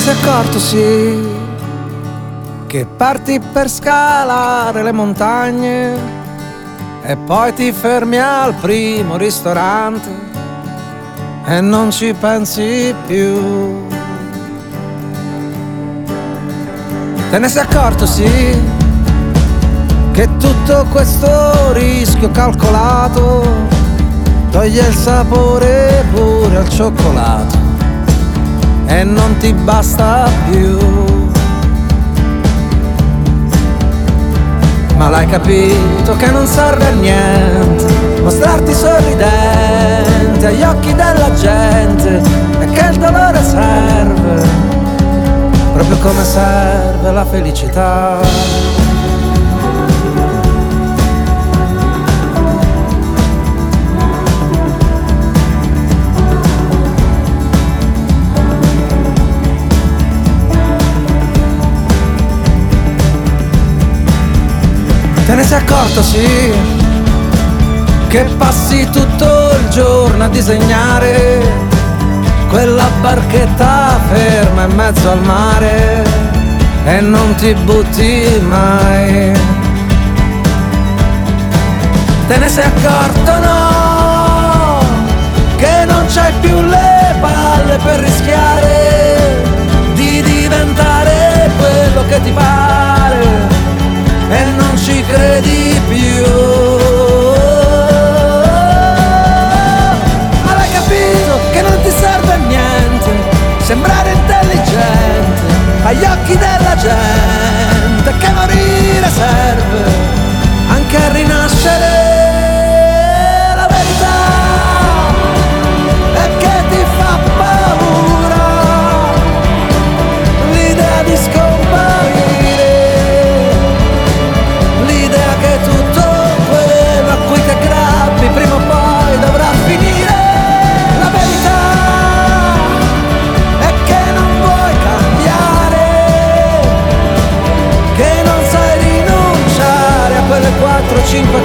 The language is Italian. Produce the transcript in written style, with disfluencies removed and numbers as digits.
sei accorto, sì, che parti per scalare le montagne e poi ti fermi al primo ristorante e non ci pensi più. Te ne sei accorto, sì, che tutto questo rischio calcolato toglie il sapore pure al cioccolato e non ti basta più. Ma l'hai capito che non serve a niente mostrarti sorridente agli occhi della gente e che il dolore serve proprio come serve la felicità. Te ne sei accorto, sì, che passi tutto il giorno a disegnare quella barchetta ferma in mezzo al mare e non ti butti mai. Te ne sei accorto, no, che non c'hai più le palle per rischiare di diventare quello che ti pare e non ci credi più. Ma l'hai capito che non ti serve a niente sembrare intelligente agli occhi della gente, che morire serve anche a rinascere. La verità è che ti fa paura l'idea di scomparire, l'idea che tutto quello a cui ti aggrappi prima o poi dovrà finire. La verità è che non vuoi cambiare, che non sai rinunciare a quelle 4-5